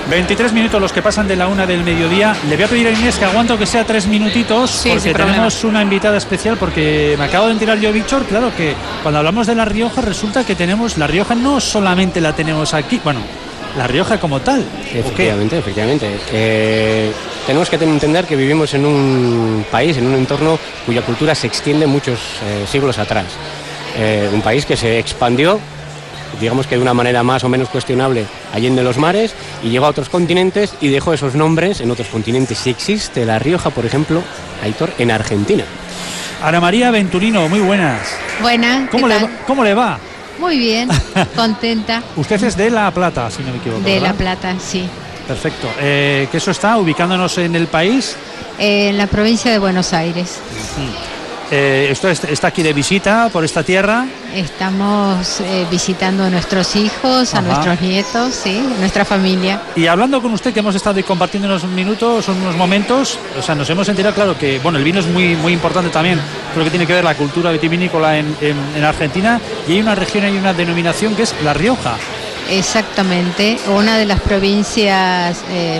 23 minutos los que pasan de la 1 del mediodía. Le voy a pedir a Inés que aguanto que sea 3 minutitos, sí, porque tenemos una invitada especial, porque me acabo de enterar yo, Víctor, claro que cuando hablamos de La Rioja resulta que tenemos, La Rioja no solamente la tenemos aquí, bueno, La Rioja como tal. Efectivamente. Tenemos que entender que vivimos en un país, en un entorno cuya cultura se extiende muchos siglos atrás. Un país que se expandió, digamos que de una manera más o menos cuestionable, allende los mares, y llegó a otros continentes y dejó esos nombres en otros continentes. Si existe La Rioja, por ejemplo, Aitor, en Argentina. Ana María Venturino, muy buenas. Buenas. ¿Cómo le va? Muy bien, contenta. Usted es de La Plata, si no me equivoco. De ¿verdad? La Plata, sí. Perfecto. ¿Que eso está ubicándonos en el país? En la provincia de Buenos Aires. Esto está aquí de visita por esta tierra. Estamos visitando a nuestros hijos, a nuestros nietos, sí, nuestra familia. Y hablando con usted, que hemos estado compartiendo unos minutos, unos momentos, o sea, nos hemos enterado, claro, que bueno, el vino es muy, muy importante también, creo que tiene que ver la cultura vitivinícola en Argentina, y hay una región, hay una denominación que es La Rioja. Exactamente, una de las provincias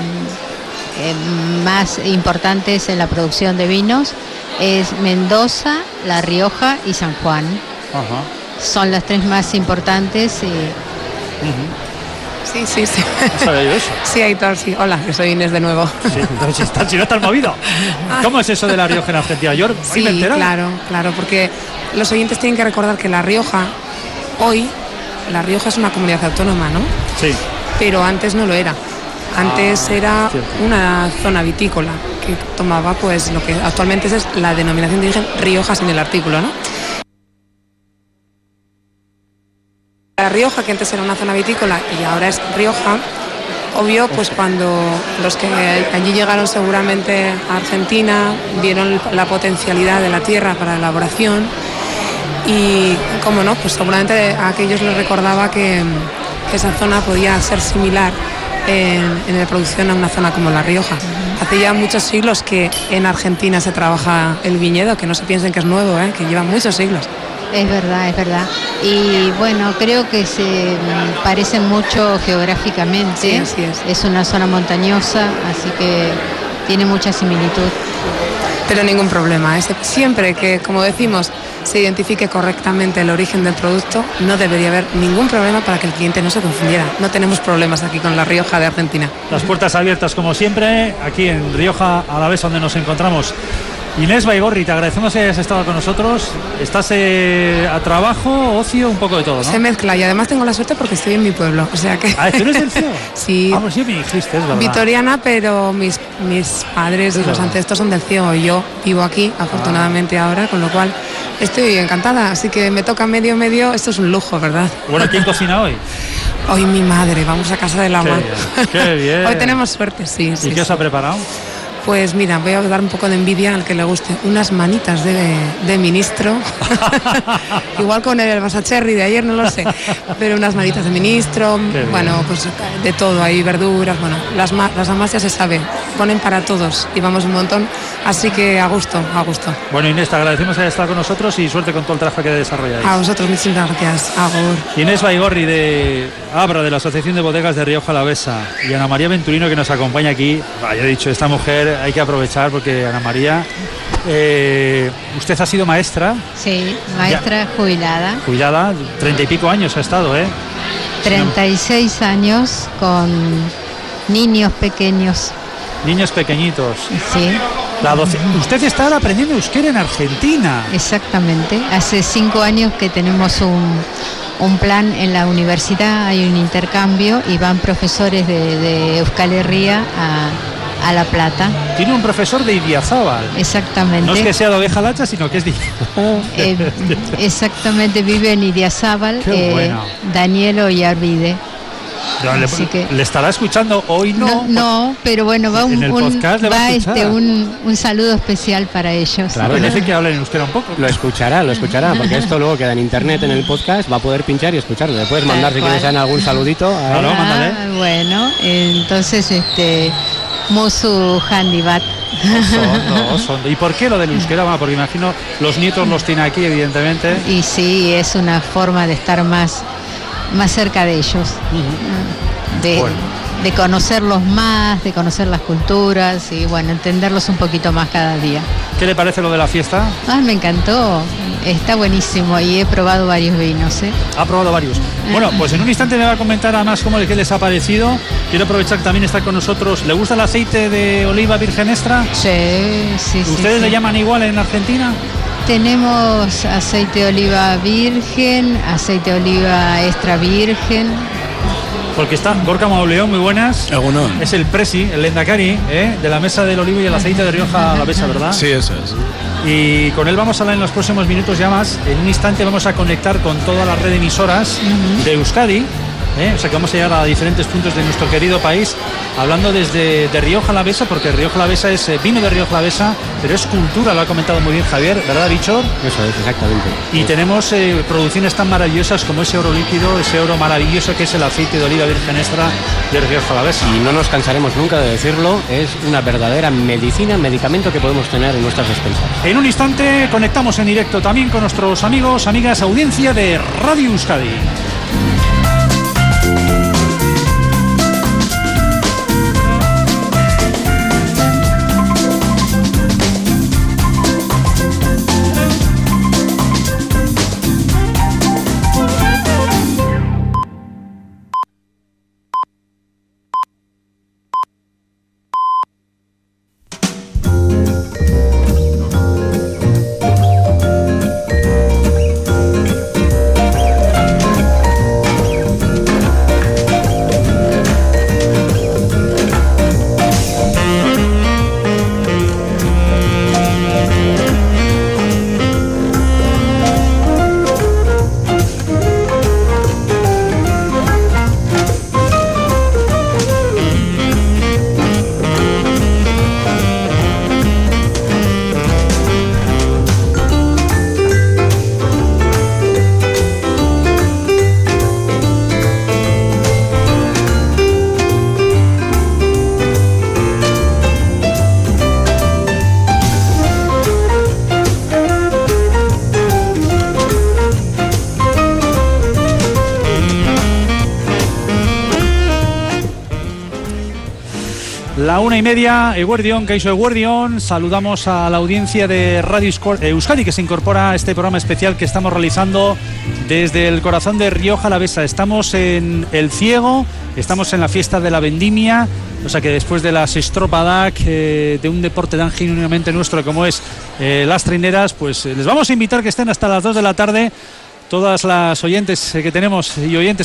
más importantes en la producción de vinos es Mendoza, La Rioja y San Juan. Ajá. Son las tres más importantes. Sí. ¿Sabía yo eso? Sí, Aitor, sí. Hola, que soy Inés de nuevo. Sí, si no estás movido. ¿Cómo es eso de La Rioja en Argentina? Yo Sí, me he enterado. claro, porque los oyentes tienen que recordar que La Rioja, hoy, La Rioja es una comunidad autónoma, ¿no? Sí. Pero antes no lo era. Antes era cierto. una zona vitícola que tomaba pues lo que actualmente es la denominación de origen Rioja sin el artículo, ¿no? La Rioja, que antes era una zona vitícola y ahora es Rioja, obvio, pues cuando los que allí llegaron seguramente a Argentina vieron la potencialidad de la tierra para la elaboración y, como no, pues seguramente a aquellos les recordaba que esa zona podía ser similar en la producción a una zona como La Rioja. Hace ya muchos siglos que en Argentina se trabaja el viñedo, que no se piensen que es nuevo, que lleva muchos siglos. Es verdad. Y bueno, creo que se parecen mucho geográficamente. Sí, así es. Es una zona montañosa, así que tiene mucha similitud. Pero ningún problema. Siempre que, como decimos, se identifique correctamente el origen del producto, no debería haber ningún problema para que el cliente no se confundiera. No tenemos problemas aquí con La Rioja de Argentina. Las puertas abiertas como siempre, aquí en Rioja Alavesa, donde nos encontramos. Inés Baigorri, te agradecemos que hayas estado con nosotros. Estás a trabajo, ocio, un poco de todo, ¿no? Se mezcla y además tengo la suerte porque estoy en mi pueblo, o sea que... ¿Ah, tú eres del CEO? Sí. Ah, pues sí me dijiste, es verdad. Vitoriana, pero mis padres y los ancestros son del CEO y yo vivo aquí, afortunadamente ahora, con lo cual estoy encantada, así que me toca medio, esto es un lujo, ¿verdad? Bueno, ¿quién cocina hoy? Hoy mi madre, vamos a casa de la mamá. Qué bien. Hoy tenemos suerte, sí. ¿Y qué os ha preparado? Pues mira, voy a dar un poco de envidia al que le guste. Unas manitas de ministro. Igual con el Basacherry de ayer, no lo sé. Pero unas manitas de ministro. Bueno, pues de todo. Hay verduras. Bueno, las amas ya se sabe. Ponen para todos. Y vamos un montón. Así que a gusto. Bueno, Inés, te agradecemos que hayas estado con nosotros y suerte con todo el trabajo que desarrolláis. A vosotros, muchísimas gracias. Agur. Inés Baigorri de Abra, de la Asociación de Bodegas de Rioja Alavesa, y Ana María Venturino, que nos acompaña aquí. Ya he dicho, esta mujer hay que aprovechar porque Ana María, usted ha sido maestra. Sí, maestra jubilada. Jubilada, 30 y pico años ha estado, 36 años con niños pequeños. Niños pequeñitos. Sí. Usted está aprendiendo euskera en Argentina. Exactamente. Hace 5 años que tenemos un plan en la universidad, hay un intercambio y van profesores de Euskal Herria a La Plata. Tiene un profesor de Idiazábal. Exactamente. No es que sea de Oveja Lacha, sino que es de... exactamente, vive en Idiazábal. Bueno. Danielo y Arvide. Le estará escuchando hoy, no, pero bueno, va en el podcast le va a escuchar. Un saludo especial para ellos. Claro, parece que hablen en euskera un poco. Lo escuchará, porque esto luego queda en internet, en el podcast, va a poder pinchar y escucharlo. Le puedes mandar si quieres algún saludito. Claro, mándale. Bueno, entonces Musu Handibat. ¿Y por qué lo del euskera? Bueno, porque imagino los nietos los tiene aquí, evidentemente. Y sí, es una forma de estar más cerca de ellos. de conocerlos más, de conocer las culturas y bueno, entenderlos un poquito más cada día. ¿Qué le parece lo de la fiesta? Me encantó, está buenísimo y he probado varios vinos. Ha probado varios. Bueno, pues en un instante me va a comentar además qué les ha parecido. Quiero aprovechar que también está con nosotros. ¿Le gusta el aceite de oliva virgen extra? Sí. ¿Ustedes le llaman igual en Argentina? Tenemos aceite de oliva virgen, aceite de oliva extra virgen. Porque está Gorka Mauleón, muy buenas. Alguno. Es el presi, el Lendakari, de la mesa del olivo y el aceite de Rioja Alavesa, ¿verdad? Sí, eso es. Y con él vamos a hablar en los próximos minutos ya más. En un instante vamos a conectar con toda la red de emisoras de Euskadi. O sea que vamos a llegar a diferentes puntos de nuestro querido país, hablando desde de Rioja Alavesa, porque Rioja Alavesa es vino de Rioja Alavesa, pero es cultura, lo ha comentado muy bien Javier, ¿verdad, Bichor? Eso es, exactamente. Y tenemos producciones tan maravillosas como ese oro líquido, ese oro maravilloso que es el aceite de oliva virgen extra de Rioja Alavesa. Y no nos cansaremos nunca de decirlo, es una verdadera medicina, medicamento que podemos tener en nuestras despensas. En un instante conectamos en directo también con nuestros amigos, amigas, audiencia de Radio Euskadi. La 1:30, Eguerdión, Kaixo Eguerdión. Saludamos a la audiencia de Radio Euskadi que se incorpora a este programa especial que estamos realizando desde el corazón de Rioja Alavesa. Estamos en El Ciego, estamos en la fiesta de la vendimia, o sea que después de las estropadas de un deporte tan genuinamente nuestro como es las trineras, pues les vamos a invitar que estén hasta las 2 de la tarde. Todas las oyentes que tenemos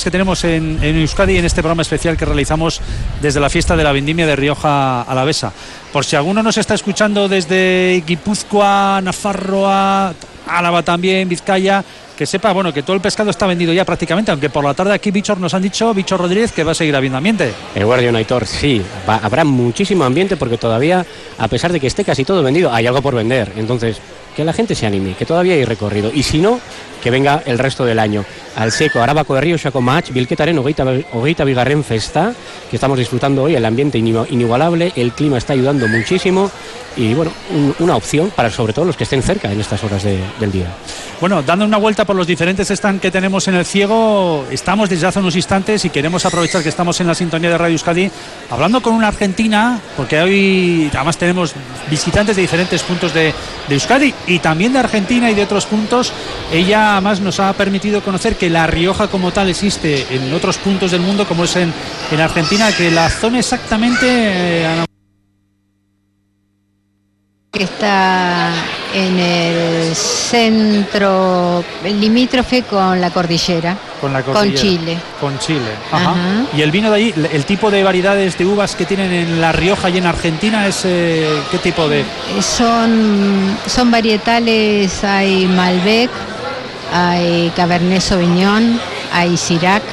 en Euskadi en este programa especial que realizamos desde la fiesta de la vendimia de Rioja Alavesa. Por si alguno nos está escuchando desde Guipúzcoa, Nafarroa, Álava también, Vizcaya, que sepa, bueno, que todo el pescado está vendido ya prácticamente, aunque por la tarde aquí Bichor nos han dicho, Bichor Rodríguez, que va a seguir habiendo ambiente. Eguerdión, Aitor, sí, habrá muchísimo ambiente porque todavía, a pesar de que esté casi todo vendido, hay algo por vender. Entonces, que la gente se anime, que todavía hay recorrido. Y si no, que venga el resto del año. Al seco, Arabako de Río, Xacomach, Bilketaren, Hogeita Bigarren Festa, que estamos disfrutando hoy, el ambiente inigualable, el clima está ayudando muchísimo y bueno, una opción para sobre todo los que estén cerca en estas horas del día. Bueno, dando una vuelta por los diferentes stands que tenemos en El Ciego, estamos desde hace unos instantes y queremos aprovechar que estamos en la sintonía de Radio Euskadi hablando con una argentina, porque hoy además tenemos visitantes de diferentes puntos de Euskadi y también de Argentina y de otros puntos. Ella además nos ha permitido conocer que La Rioja como tal existe en otros puntos del mundo, como es en Argentina, que la zona exactamente... Está en el centro limítrofe con la cordillera. Con Chile. Con Chile, ajá. Y el vino de allí, el tipo de variedades de uvas que tienen en La Rioja y en Argentina es ¿qué tipo de...? Son varietales, hay Malbec, hay Cabernet Sauvignon, hay Syrah,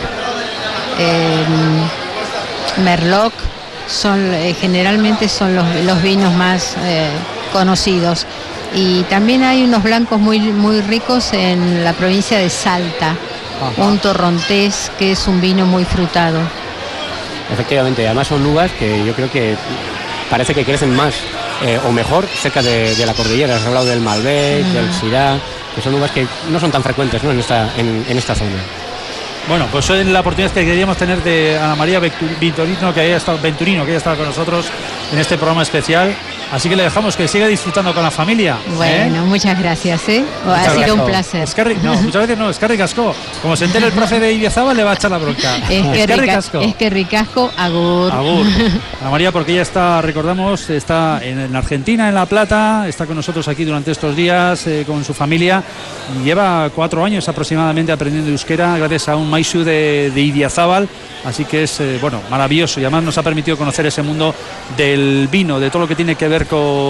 Merlot. Generalmente son los vinos más conocidos. Y también hay unos blancos muy, muy ricos en la provincia de Salta. Ajá. Un torrontés, que es un vino muy frutado. Efectivamente, además son uvas que yo creo que parece que crecen más o mejor cerca de la cordillera. Has hablado del Malbec, del Syrah, que son uvas que no son tan frecuentes, ¿no? en esta zona. Bueno, pues hoy la oportunidad que queríamos tener de Ana María Venturino, que haya estado con nosotros en este programa especial. Así que le dejamos que siga disfrutando con la familia. Bueno, muchas gracias, ha sido un placer. Muchas veces no, Eskerrik asko. Como se entere el profe de Idiazábal, le va a echar la bronca. Eskerrik asko, agur. Agur. Ana María, porque ella está, recordamos, está en Argentina, en La Plata, está con nosotros aquí durante estos días con su familia. Y lleva 4 años aproximadamente aprendiendo euskera gracias a un maisu de Idiazábal. Así que es maravilloso y además nos ha permitido conocer ese mundo del vino, de todo lo que tiene que ver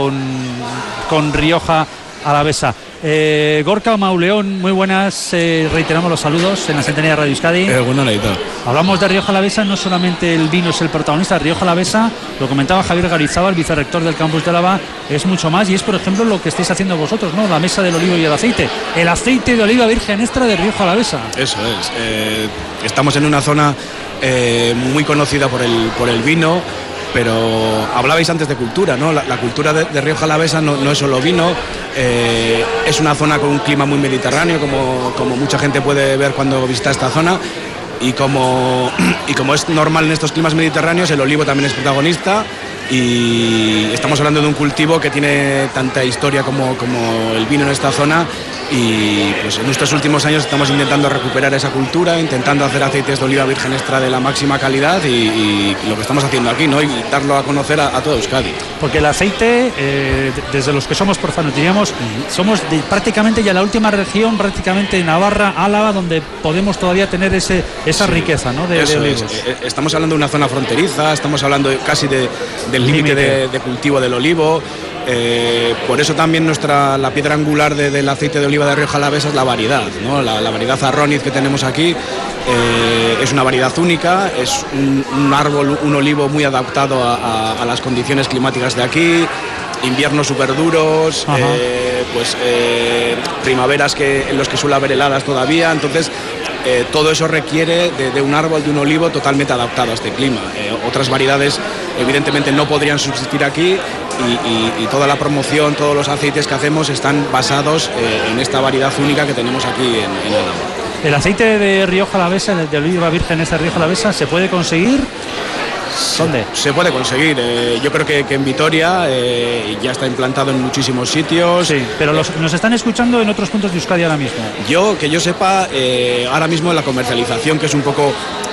con Rioja Alavesa. Gorka Mauleón, muy buenas, reiteramos los saludos en la sintonía de Radio Euskadi. Bueno, hablamos de Rioja Alavesa, no solamente el vino es el protagonista. Rioja Alavesa, lo comentaba Javier Garizábal, vicerrector del campus de Álava, es mucho más y es, por ejemplo, lo que estáis haciendo vosotros, ¿no? La mesa del olivo y el aceite de oliva virgen extra de Rioja Alavesa. Eso es, estamos en una zona muy conocida por el vino, pero hablabais antes de cultura, ¿no? La cultura de Rioja Alavesa no es solo vino, es una zona con un clima muy mediterráneo, como mucha gente puede ver cuando visita esta zona, y como es normal en estos climas mediterráneos, el olivo también es protagonista. Y estamos hablando de un cultivo que tiene tanta historia como el vino en esta zona, y pues en estos últimos años estamos intentando recuperar esa cultura, intentando hacer aceites de oliva virgen extra de la máxima calidad y lo que estamos haciendo aquí, ¿no? Y darlo a conocer a toda Euskadi. Porque el aceite, desde los que somos profanos, diríamos, somos prácticamente ya la última región, prácticamente Navarra, Álava, donde podemos todavía tener esa riqueza, ¿no? de olivos. Estamos hablando de una zona fronteriza, estamos hablando casi del límite de cultivo del olivo. Por eso también la piedra angular del aceite de oliva de Rioja Alavesa es la variedad, ¿no? La variedad Arroniz que tenemos aquí es una variedad única, es un árbol, un olivo muy adaptado a las condiciones climáticas de aquí, inviernos súper duros, primaveras en los que suele haber heladas todavía, entonces todo eso requiere de un árbol, de un olivo totalmente adaptado a este clima. Otras variedades evidentemente no podrían subsistir aquí y toda la promoción, todos los aceites que hacemos están basados en esta variedad única que tenemos aquí en Álava. ¿El aceite de Rioja Alavesa, de oliva virgen de Rioja Alavesa, se puede conseguir? ¿Dónde? Se puede conseguir. Yo creo que en Vitoria ya está implantado en muchísimos sitios. Sí, pero nos están escuchando en otros puntos de Euskadi ahora mismo. Que yo sepa, ahora mismo la comercialización, que es un poco,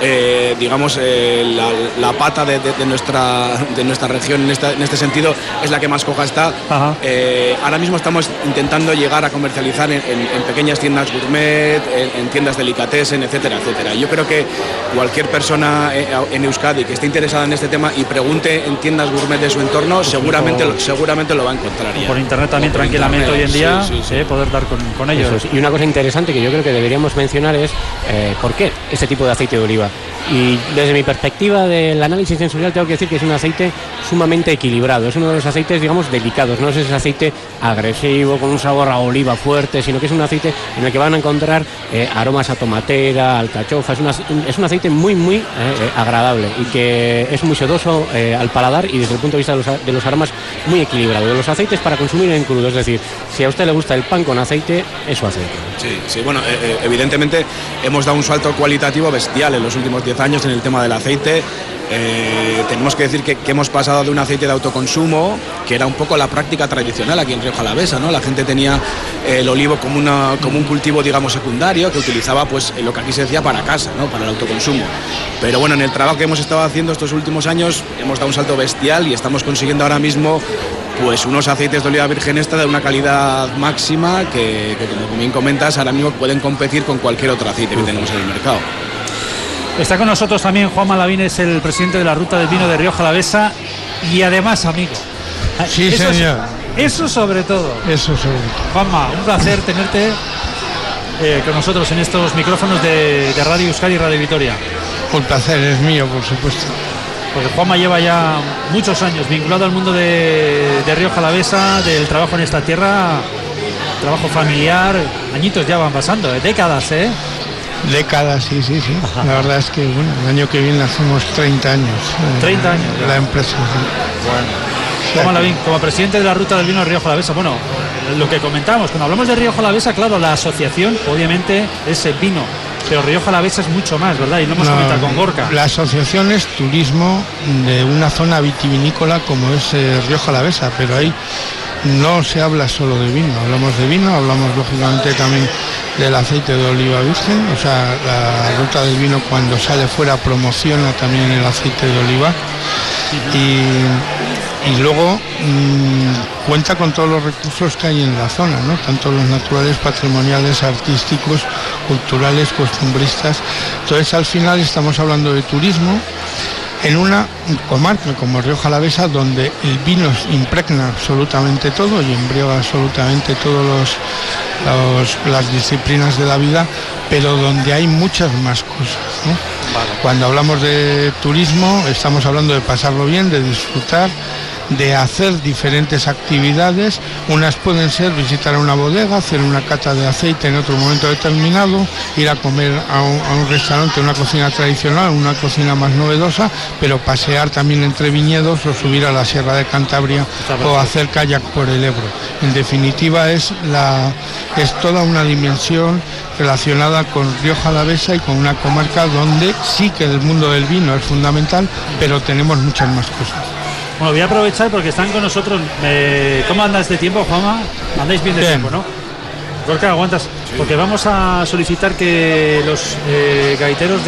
la pata de nuestra región en este sentido, es la que más coja está. Ahora mismo estamos intentando llegar a comercializar en pequeñas tiendas gourmet, en tiendas delicatessen, etcétera, etcétera. Yo creo que cualquier persona en Euskadi que esté interesada en este tema y pregunte en tiendas gourmet de su entorno, seguramente lo va a encontrar ya. Por internet también tranquilamente hoy en día, poder dar con ellos. Y una cosa interesante que yo creo que deberíamos mencionar es ¿por qué este tipo de aceite de oliva? Y desde mi perspectiva del análisis sensorial tengo que decir que es un aceite sumamente equilibrado, es uno de los aceites, digamos, delicados, no es ese aceite agresivo con un sabor a oliva fuerte, sino que es un aceite en el que van a encontrar aromas a tomatera, alcachofa, es un aceite muy agradable y que es muy sedoso al paladar y desde el punto de vista de los aromas muy equilibrado. De los aceites para consumir en crudo, es decir, si a usted le gusta el pan con aceite, es su aceite. Sí, bueno, evidentemente hemos dado un salto cualitativo bestial en los últimos 10 años en el tema del aceite. Tenemos que decir que hemos pasado de un aceite de autoconsumo, que era un poco la práctica tradicional aquí en Rioja Alavesa, ¿no? La gente tenía el olivo como un cultivo, digamos, secundario, que utilizaba pues lo que aquí se decía para casa, ¿no? Para el autoconsumo. Pero bueno, en el trabajo que hemos estado haciendo estos últimos años hemos dado un salto bestial y estamos consiguiendo ahora mismo pues unos aceites de oliva virgen extra de una calidad máxima que como bien comentas, ahora mismo pueden competir con cualquier otro aceite que tenemos en el mercado. Está con nosotros también Juanma Lavín, es el presidente de la Ruta del Vino de Rioja Alavesa y además amigo. Sí, señor. Eso sobre todo. Juanma, un placer tenerte con nosotros en estos micrófonos de Radio Euskadi y Radio Vitoria. El placer es mío, por supuesto. Porque Juanma lleva ya muchos años vinculado al mundo de Rioja Alavesa, del trabajo en esta tierra, trabajo familiar, añitos ya van pasando, décadas, Décadas, sí. Ajá. La verdad es que, bueno, el año que viene hacemos 30 años. 30 años. La empresa. Bueno. Juanma Lavín, como presidente de la Ruta del Vino de Rioja Alavesa, bueno, lo que comentamos, cuando hablamos de Rioja Alavesa, claro, la asociación, obviamente, es el vino. pero Rioja Alavesa es mucho más, ¿verdad? Y lo hemos comentado con Gorka. La asociación es turismo de una zona vitivinícola como es Rioja Alavesa, pero ahí no se habla solo de vino, hablamos de vino, hablamos lógicamente también del aceite de oliva virgen, o sea, la ruta del vino cuando sale fuera promociona también el aceite de oliva y luego cuenta con todos los recursos que hay en la zona, ¿no? Tanto los naturales, patrimoniales, artísticos, culturales, costumbristas. Entonces al final estamos hablando de turismo en una comarca como Rioja Alavesa, donde el vino impregna absolutamente todo y embriaga absolutamente todas las disciplinas de la vida, pero donde hay muchas más cosas, ¿no? Vale. Cuando hablamos de turismo estamos hablando de pasarlo bien, de disfrutar, de hacer diferentes actividades. Unas pueden ser visitar una bodega, hacer una cata de aceite en otro momento determinado, ir a comer a un restaurante, una cocina tradicional, una cocina más novedosa, pero pasear también entre viñedos o subir a la Sierra de Cantabria o hacer kayak por el Ebro. En definitiva es toda una dimensión relacionada con Rioja Alavesa y con una comarca donde sí que el mundo del vino es fundamental, pero tenemos muchas más cosas. Bueno, voy a aprovechar porque están con nosotros. ¿Cómo andas de tiempo, Juanma? Andáis bien de tiempo, ¿no? Gorka, aguantas. Sí. Porque vamos a solicitar que los gaiteros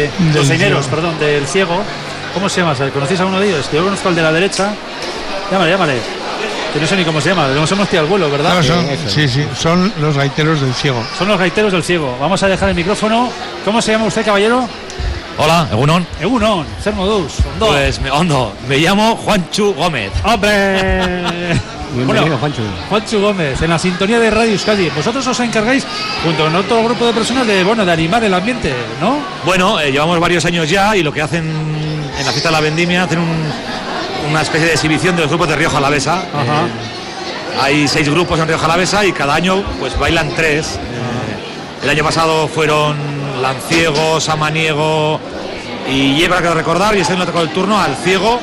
del Ciego, ¿cómo se llama? ¿Conocéis a uno de ellos? Yo conozco al de la derecha. Llámale. Que no sé ni cómo se llama, nos hemos tirado al vuelo, ¿verdad? No, son los gaiteros del Ciego. Son los gaiteros del Ciego. Vamos a dejar el micrófono. ¿Cómo se llama usted, caballero? Hola, Egunon. Egunon, ser modus. Pues me llamo Juanchu Gómez. ¡Hombre! Bienvenido, Juanchu Gómez, en la sintonía de Radio Euskadi. Vosotros os encargáis, junto con otro grupo de personas, de animar el ambiente, ¿no? Bueno, llevamos varios años ya y lo que hacen en la fiesta de la vendimia, hacen una especie de exhibición de los grupos de Rioja Alavesa. Hay 6 grupos en Rioja Alavesa y cada año pues bailan 3. El año pasado fueron Lanciego, Samaniego y Yebra, que recordar, y este año le tocó el turno al Ciego,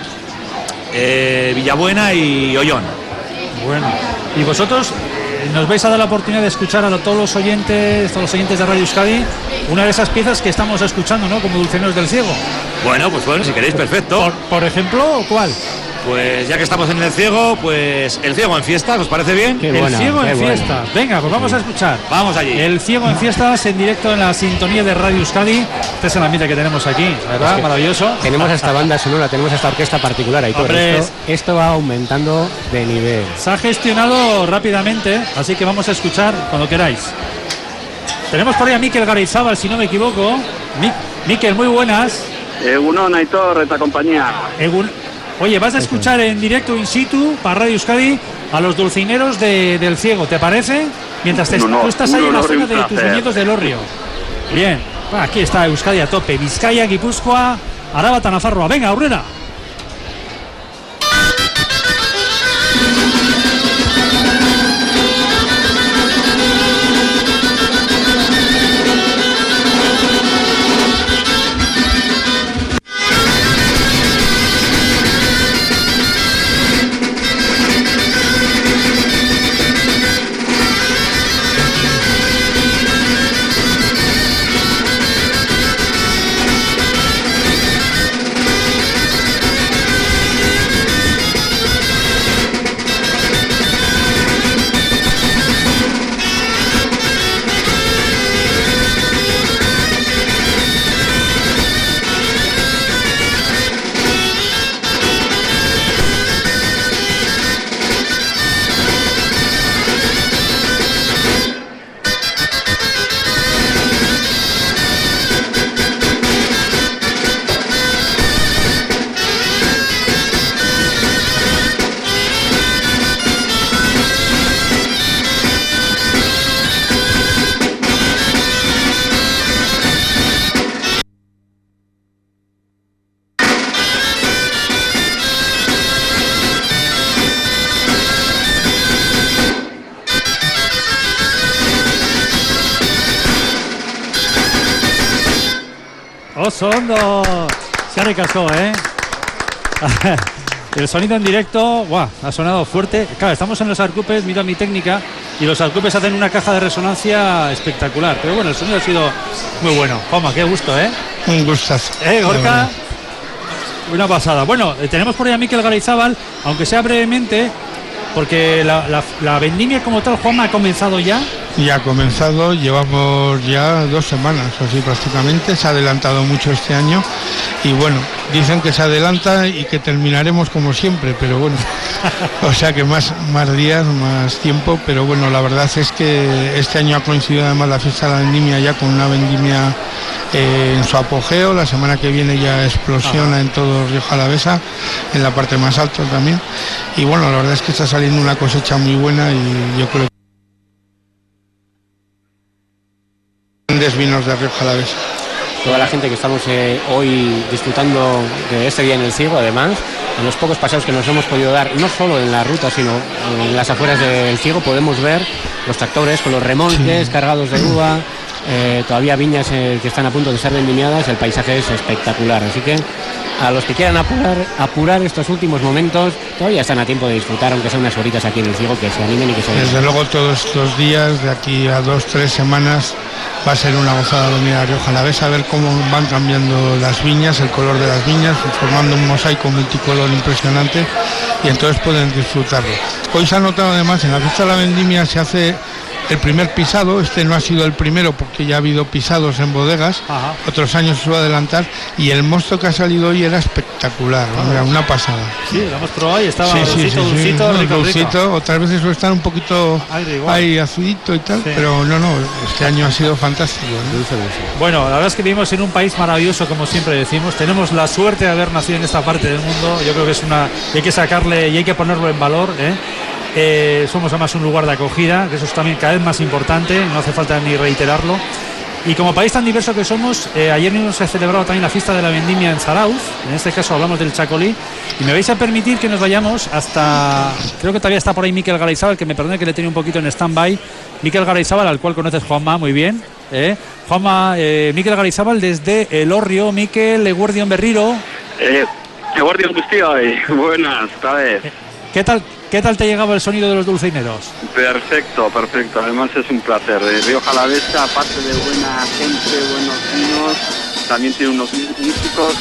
Villabuena y Ollón. Bueno, y vosotros nos vais a dar la oportunidad de escuchar a todos los oyentes de Radio Euskadi, una de esas piezas que estamos escuchando, ¿no? Como Dulcinegros del Ciego. Bueno, pues si queréis, perfecto. Por ejemplo, ¿cuál? Pues ya que estamos en el Ciego, pues el Ciego en fiestas, ¿os parece bien? El Ciego en fiestas. Venga, pues vamos a escuchar. Vamos allí. El Ciego en fiestas en directo en la sintonía de Radio Euskadi. Este es el ambiente que tenemos aquí, ¿verdad? Es que maravilloso. Tenemos esta banda sonora, tenemos esta orquesta particular ahí. Esto va aumentando de nivel. Se ha gestionado rápidamente, así que vamos a escuchar cuando queráis. Tenemos por ahí a Mikel Garayzábal, si no me equivoco. Mikel, muy buenas. Egunon, Aitor, esta compañía. Oye, vas a escuchar en directo in situ para Radio Euskadi a los dulcineros del Ciego, ¿te parece? Mientras tú estás ahí en la zona de tus viñedos del Orrio. Bien, aquí está Euskadi a tope. Vizcaya, Guipúzcoa, Araba, Nafarroa. Venga, aurrera. Osondo, se ha recascado, El sonido en directo, ha sonado fuerte. Claro, estamos en los Arcupes, mira mi técnica, y los Alcupes hacen una caja de resonancia espectacular. Pero bueno, el sonido ha sido muy bueno. Juanma, qué gusto, ¿eh? Un gustazo. Gorka, una pasada. Bueno, tenemos por ahí a Mikel Garayzábal, aunque sea brevemente, porque la vendimia como tal, Juanma, ha comenzado ya. Ya ha comenzado, llevamos ya 2 semanas, así prácticamente, se ha adelantado mucho este año y bueno, dicen que se adelanta y que terminaremos como siempre, pero bueno, o sea que más días, más tiempo, pero bueno, la verdad es que este año ha coincidido además la fiesta de la vendimia ya con una vendimia en su apogeo, la semana que viene ya explosiona en todo Rioja Alavesa, en la parte más alta también, y bueno, la verdad es que está saliendo una cosecha muy buena y yo creo que grandes vinos de Rioja Alavesa. Toda la gente que estamos hoy disfrutando de este día en el Ciego, además, en los pocos paseos que nos hemos podido dar, no solo en la ruta, sino en las afueras del Ciego, podemos ver los tractores con los remolques cargados de uva, todavía viñas que están a punto de ser vendimiadas, el paisaje es espectacular, así que a los que quieran apurar estos últimos momentos, todavía están a tiempo de disfrutar, aunque sean unas horitas aquí en el Ciego, que se animen y que se den. Desde luego todos estos días, de aquí a 2-3 semanas, va a ser una gozada venir a Rioja Alavesa, a ver cómo van cambiando las viñas, el color de las viñas, formando un mosaico multicolor impresionante, y entonces pueden disfrutarlo. Hoy se ha notado además, en la fiesta de la vendimia se hace el primer pisado, este no ha sido el primero porque ya ha habido pisados en bodegas. Ajá. Otros años se suele adelantar, y el mosto que ha salido hoy era espectacular, era una pasada. Sí, lo hemos probado y estaba dulcito, rico. Otras veces suele estar un poquito ahí acidito y tal, pero no, este año ha sido fantástico, ¿no? Bueno, la verdad es que vivimos en un país maravilloso, como siempre decimos, tenemos la suerte de haber nacido en esta parte del mundo, yo creo que hay que sacarle y hay que ponerlo en valor, somos además un lugar de acogida, que eso es también cada vez más importante, no hace falta ni reiterarlo. Y como país tan diverso que somos, ayer mismo se ha celebrado también la fiesta de la vendimia en Zarauz, en este caso hablamos del Chacolí, y me vais a permitir que nos vayamos hasta, creo que todavía está por ahí Mikel Garayzábal, que me perdone que le tenía un poquito en stand-by, Mikel Garayzábal, al cual conoces, Juanma, muy bien. Juanma, Mikel Garayzábal desde Elorrio. Mikel, Eguerdion Berriro. Eguerdion Guztio, buenas, otra vez. ¿Qué tal te llegaba el sonido de los dulcineros? Perfecto. Además es un placer. Rioja Alavesa, aparte de buena gente, buenos vinos, también tiene unos músicos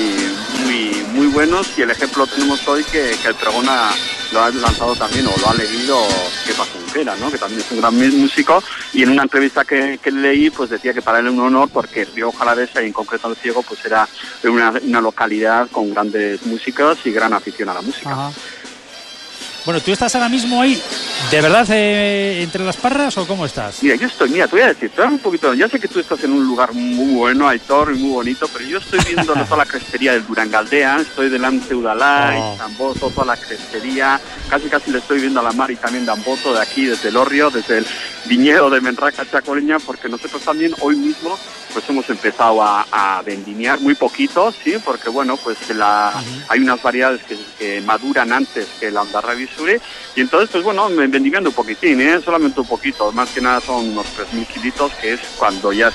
muy buenos, y el ejemplo tenemos hoy que el pregón lo ha lanzado también, o lo ha leído Kepa Junquera, ¿no? Que también es un gran músico, y en una entrevista que leí, pues decía que para él es un honor porque Rioja Alavesa, y en concreto el Ciego, pues era una localidad con grandes músicos y gran afición a la música. Ajá. Bueno, ¿tú estás ahora mismo ahí, de verdad, entre las parras, o cómo estás? Mira, te voy a decir, un poquito, ya sé que tú estás en un lugar muy bueno, Aitor, y muy bonito, pero yo estoy viendo toda la crestería del Durangaldea, estoy delante de Udalá, Zamboto, toda la crestería, casi le estoy viendo a la mar y también de Amboto, de aquí, desde Elorrio, desde el viñedo de Menraca Chacoleña, porque nosotros también hoy mismo pues hemos empezado a vendimiar muy poquito, sí, porque bueno, pues hay unas variedades que maduran antes que la Ondarra Visure, y entonces pues bueno, vendimiando un poquitín, solamente un poquito, más que nada son unos 3.000 kilitos, que es cuando ya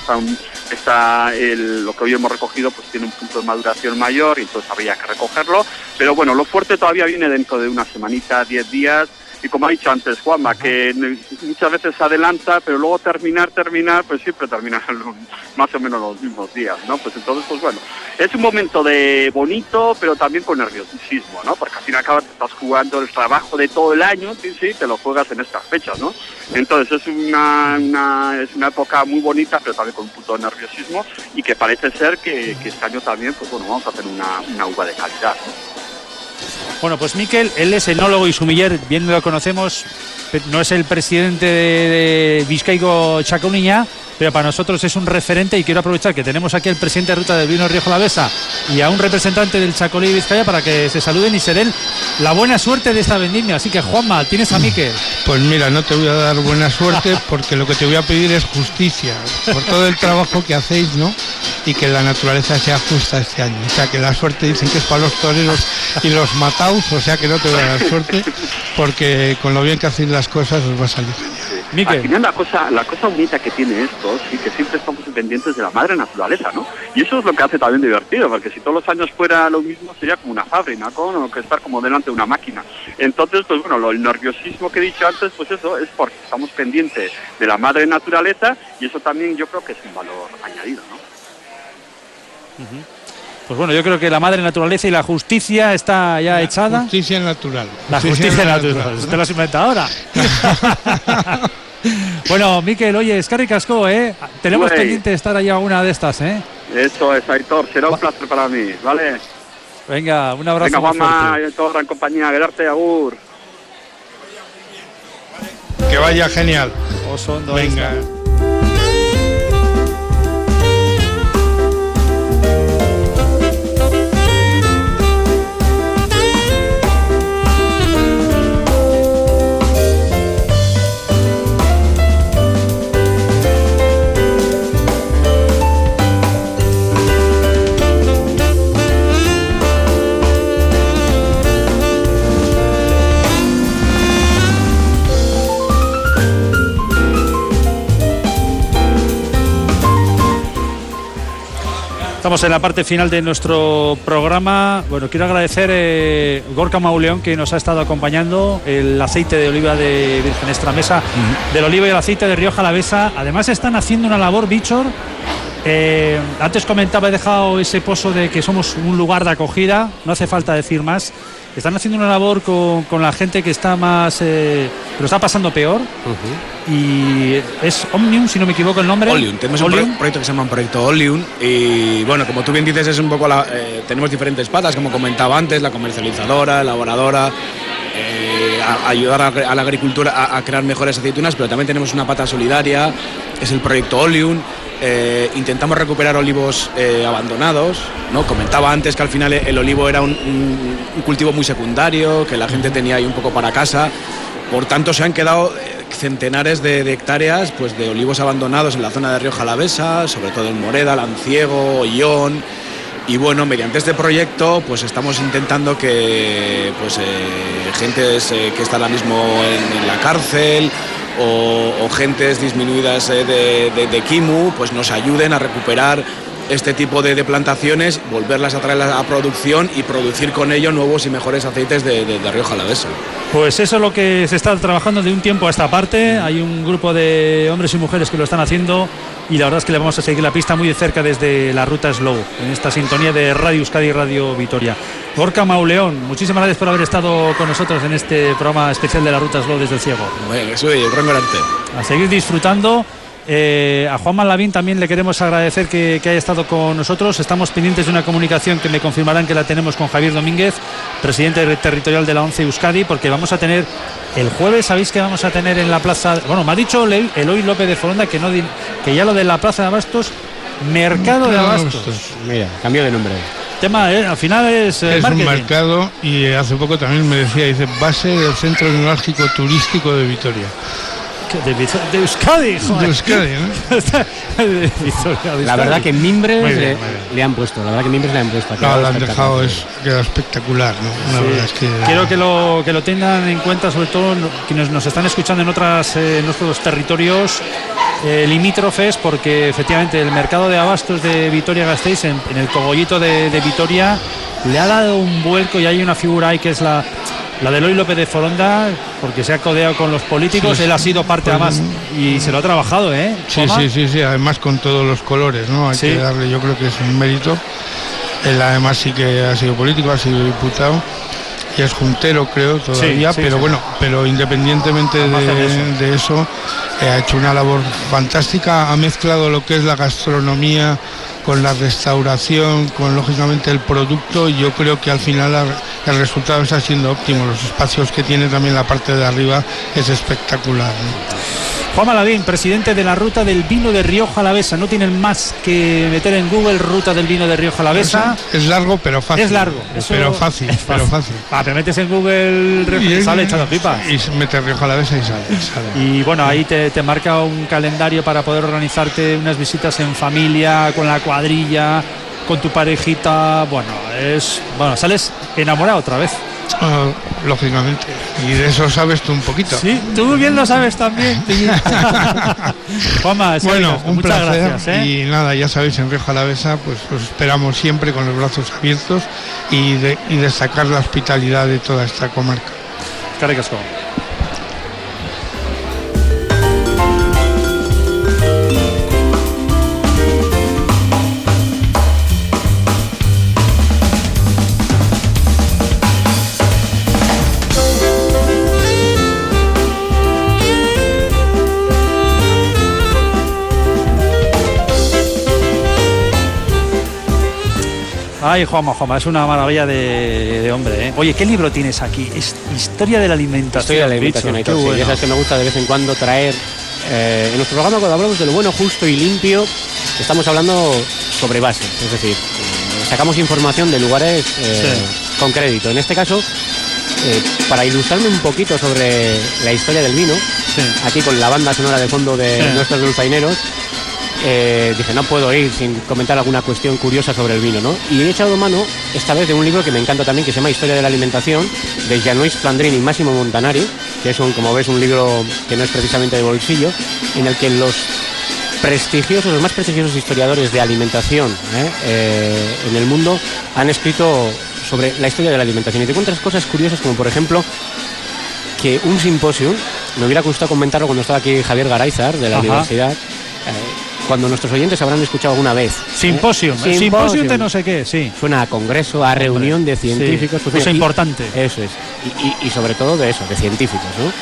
lo que hoy hemos recogido, pues tiene un punto de maduración mayor, y entonces habría que recogerlo, pero bueno, lo fuerte todavía viene dentro de una semanita, 10 días, y como ha dicho antes Juanma, que muchas veces se adelanta, pero luego terminar, pues siempre termina más o menos los mismos días, ¿no? Pues entonces, pues bueno, es un momento bonito, pero también con nerviosismo, ¿no? Porque al fin y al cabo te estás jugando el trabajo de todo el año, sí, te lo juegas en estas fechas, ¿no? Entonces es una época muy bonita, pero también con un punto de nerviosismo, y que parece ser que este año también, pues bueno, vamos a tener una uva de calidad, ¿no? Bueno, pues Mikel, él es enólogo y sumiller, bien lo conocemos, no es el presidente de Bizkaiko Txakoliña, pero para nosotros es un referente, y quiero aprovechar que tenemos aquí al presidente de ruta del vino Rioja Alavesa y a un representante del Chacolí y Vizcaya para que se saluden y se den la buena suerte de esta vendimia. Así que, Juanma, tienes a Mikel. Pues mira, no te voy a dar buena suerte porque lo que te voy a pedir es justicia por todo el trabajo que hacéis, ¿no? Y que la naturaleza sea justa este año. O sea, que la suerte dicen que es para los toreros y los mataos, o sea que no te voy a dar suerte porque con lo bien que hacéis las cosas os va a salir genial. Miquel. Al final la cosa bonita que tiene esto, sí, que siempre estamos pendientes de la madre naturaleza, ¿no? Y eso es lo que hace también divertido, porque si todos los años fuera lo mismo sería como una fábrica, ¿no? O que estar como delante de una máquina. Entonces, pues bueno, el nerviosismo que he dicho antes, pues eso es porque estamos pendientes de la madre naturaleza, y eso también yo creo que es un valor añadido, ¿no? Pues bueno, yo creo que la madre naturaleza y la justicia está ya echada. Justicia natural. La justicia natural. ¿Te lo has inventado ahora? Bueno, Miquel, oye, eskerrik asko, tenemos pendiente estar ahí alguna de estas, Eso es, Aitor, será un placer para mí, ¿vale? Venga, un abrazo. Venga, Juanma, y toda gran compañía, quedarte, agur. Que vaya genial. Venga. Estamos en la parte final de nuestro programa. Bueno, quiero agradecer Gorka Mauleón, que nos ha estado acompañando, el aceite de oliva de Virgen Extra Mesa, del oliva y el aceite de Rioja Alavesa. Además están haciendo una labor, Víctor. Antes comentaba, he dejado ese pozo de que somos un lugar de acogida, no hace falta decir más. Están haciendo una labor con la gente que está más que lo está pasando peor. Y es Omnium, si no me equivoco el nombre. Olium, tenemos un proyecto que se llama Proyecto Olium. Y bueno, como tú bien dices, es un poco tenemos diferentes patas, como comentaba antes, la comercializadora, elaboradora, ayudar a la agricultura a crear mejores aceitunas, pero también tenemos una pata solidaria, es el Proyecto Olium. Intentamos recuperar olivos abandonados, ¿no? Comentaba antes que al final el olivo era un cultivo muy secundario, que la gente tenía ahí un poco para casa. Por tanto, se han quedado centenares de hectáreas, pues, de olivos abandonados en la zona de Rioja Alavesa, sobre todo en Moreda, Lanciego, Ollón. Y bueno, mediante este proyecto, pues estamos intentando que gente que está ahora mismo en la cárcel o gentes disminuidas de Kimu, pues nos ayuden a recuperar este tipo de plantaciones, volverlas a traer a producción y producir con ello nuevos y mejores aceites de Rioja Alavesa. Pues eso es lo que se está trabajando de un tiempo a esta parte. Hay un grupo de hombres y mujeres que lo están haciendo y la verdad es que le vamos a seguir la pista muy de cerca desde la ruta Slow, en esta sintonía de Radio Euskadi y Radio Vitoria. Gorka Mauleón, muchísimas gracias por haber estado con nosotros en este programa especial de la ruta Slow desde el Ciego. Bueno, soy el rango arte. A seguir disfrutando. A Juanma Lavín también le queremos agradecer que haya estado con nosotros. Estamos pendientes de una comunicación que me confirmarán que la tenemos con Javier Domínguez, presidente territorial de la ONCE Euskadi, porque vamos a tener el jueves, sabéis que vamos a tener en la plaza, bueno, me ha dicho Eloy López de Foronda que ya lo de la plaza de Abastos, Mercado de Abastos. Mira, cambio de nombre. Tema, al final es un mercado, y hace poco también me decía, dice, base del Centro Neurálgico Turístico de Vitoria. De Euskadi, joder. De Euskadi, ¿no? La verdad que Mimbres le han puesto, la verdad que Mimbres le han puesto. Claro, lo han dejado, queda espectacular, ¿no? La verdad es que... Quiero que lo tengan en cuenta, sobre todo quienes nos están escuchando en otros territorios limítrofes, porque efectivamente el mercado de abastos de Vitoria-Gasteiz, en el cogollito de Vitoria, le ha dado un vuelco y hay una figura ahí que es la de Eloy López de Foronda, porque se ha codeado con los políticos, él ha sido parte además y se lo ha trabajado, Sí, además con todos los colores, ¿no? Hay que darle, yo creo que es un mérito. Él además sí que ha sido político, ha sido diputado y es juntero, creo, todavía, pero independientemente de eso, ha hecho una labor fantástica, ha mezclado lo que es la gastronomía con la restauración, con lógicamente el producto, y yo creo que al final el resultado está siendo óptimo. Los espacios que tiene también la parte de arriba es espectacular, ¿no? Juanma Lavín, presidente de la ruta del vino de Rioja Alavesa. No tienen más que meter en Google ruta del vino de Rioja Alavesa. Es largo pero fácil. Es largo. Pero fácil. Te metes en Google y sale echando pipas. Y metes Rioja Alavesa y sale. Y bueno, ahí te marca un calendario para poder organizarte unas visitas en familia, con la cuadrilla, con tu parejita. Bueno, sales enamorado otra vez. Lógicamente, y de eso sabes tú un poquito. Sí, tú bien lo sabes también. Juanma, bueno, un muchas placer, gracias, y nada, ya sabéis, en Rioja Alavesa pues os esperamos siempre con los brazos abiertos y destacar la hospitalidad de toda esta comarca. Eskerrik asko. Ay, Juanma, es una maravilla de hombre, ¿eh? Oye, ¿qué libro tienes aquí? Es Historia de la Alimentación. Historia de la Alimentación, Qué bueno. Ya sabes que me gusta de vez en cuando traer... en nuestro programa, cuando hablamos de lo bueno, justo y limpio, estamos hablando sobre base, es decir, sacamos información de lugares con crédito. En este caso, para ilustrarme un poquito sobre la historia del vino, aquí con la banda sonora de fondo de nuestros dulzaineros, dije, no puedo ir sin comentar alguna cuestión curiosa sobre el vino, ¿no? Y he echado mano, esta vez, de un libro que me encanta también, que se llama Historia de la Alimentación, de Gianluigi Flandrini y Massimo Montanari, que es, como ves, un libro que no es precisamente de bolsillo, en el que los más prestigiosos historiadores de alimentación en el mundo han escrito sobre la historia de la alimentación. Y te encuentras cosas curiosas, como por ejemplo, que un simposio, me hubiera gustado comentarlo cuando estaba aquí Javier Garáizar, de la universidad, cuando nuestros oyentes habrán escuchado alguna vez. Simposium de no sé qué, sí. Suena a congreso, a reunión de científicos. Sí, pues es importante. Eso es. Y sobre todo de eso, de científicos, ¿no?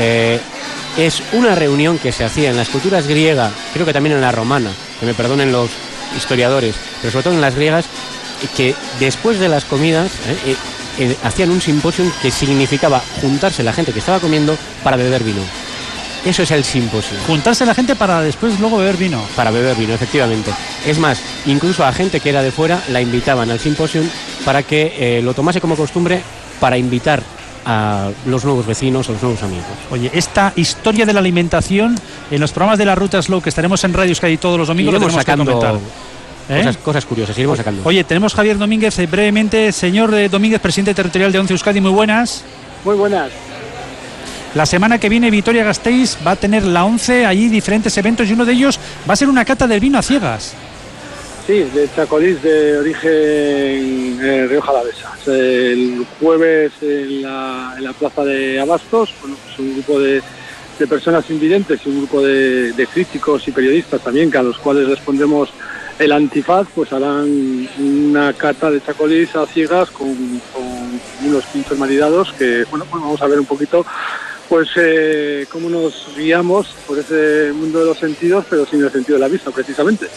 Es una reunión que se hacía en las culturas griega, creo que también en la romana, que me perdonen los historiadores, pero sobre todo en las griegas, que después de las comidas hacían un simposium que significaba juntarse la gente que estaba comiendo para beber vino. Eso es el simposio. Juntarse la gente para después luego beber vino. Para beber vino, efectivamente. Es más, incluso a gente que era de fuera la invitaban al simposio para que lo tomase como costumbre para invitar a los nuevos vecinos, a los nuevos amigos. Oye, esta historia de la alimentación en los programas de la Ruta Slow que estaremos en Radio Euskadi todos los domingos, iremos sacando cosas curiosas, iremos sacando. Oye, tenemos Javier Domínguez brevemente. Señor Domínguez, presidente territorial de ONCE Euskadi, muy buenas. Muy buenas. La semana que viene Vitoria-Gasteiz va a tener la ONCE, allí diferentes eventos, y uno de ellos va a ser una cata del vino a ciegas. Sí, de Chacolís, de origen Rioja Alavesa. El jueves en la plaza de Abastos, bueno, pues un grupo de personas invidentes y un grupo de críticos y periodistas también, que a los cuales respondemos el antifaz, pues harán una cata de Chacolís a ciegas con unos pinchos maridados que, bueno, pues vamos a ver un poquito pues cómo nos guiamos por ese mundo de los sentidos, pero sin el sentido de la vista, precisamente.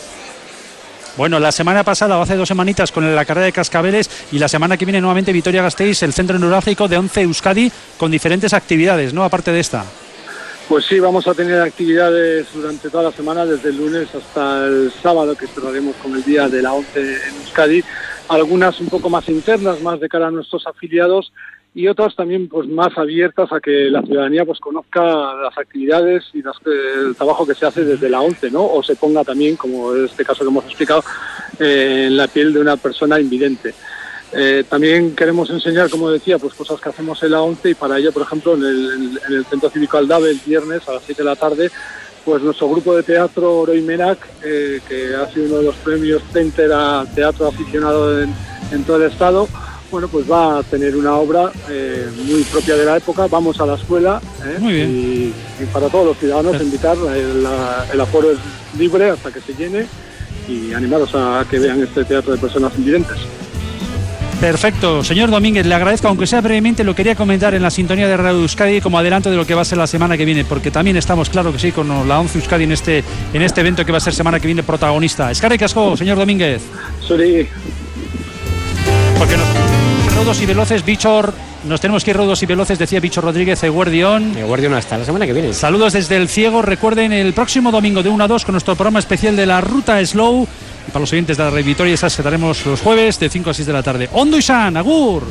Bueno, la semana pasada, o hace 2 semanitas, con la carrera de cascabeles, y la semana que viene nuevamente Vitoria-Gasteiz, el centro neurálgico de ONCE Euskadi, con diferentes actividades, ¿no?, aparte de esta. Pues sí, vamos a tener actividades durante toda la semana, desde el lunes hasta el sábado, que cerraremos con el día de la ONCE en Euskadi, algunas un poco más internas, más de cara a nuestros afiliados, y otras también pues más abiertas a que la ciudadanía pues conozca las actividades y el trabajo que se hace desde la ONCE, ¿no? O se ponga también, como en este caso que hemos explicado, en la piel de una persona invidente. También queremos enseñar, como decía, pues cosas que hacemos en la ONCE, y para ello, por ejemplo, en el Centro Cívico Aldave, el viernes a las 7 de la tarde, pues nuestro grupo de teatro Oroy Menak, que ha sido uno de los premios Center a teatro aficionado en todo el estado, bueno, pues va a tener una obra muy propia de la época. Vamos a la escuela, muy bien. Y para todos los ciudadanos invitar, el aforo es libre hasta que se llene, y animaros a que vean este teatro de personas invidentes. Perfecto, señor Domínguez, le agradezco, aunque sea brevemente, lo quería comentar en la sintonía de Radio Euskadi como adelanto de lo que va a ser la semana que viene, porque también estamos, claro que sí, con la ONCE Euskadi en este evento que va a ser semana que viene protagonista. Eskerrik asko, señor Domínguez. Sí. Porque rudos y veloces, Bichor, nos tenemos que ir rudos y veloces, decía Bichor Rodríguez, Eguardión. Eguardión hasta la semana que viene. Saludos desde El Ciego, recuerden, el próximo domingo de 1 a 2 con nuestro programa especial de la Ruta Slow. Y para los oyentes de la Red Vitoria, esas que daremos los jueves de 5 a 6 de la tarde. Ondo izan, agur.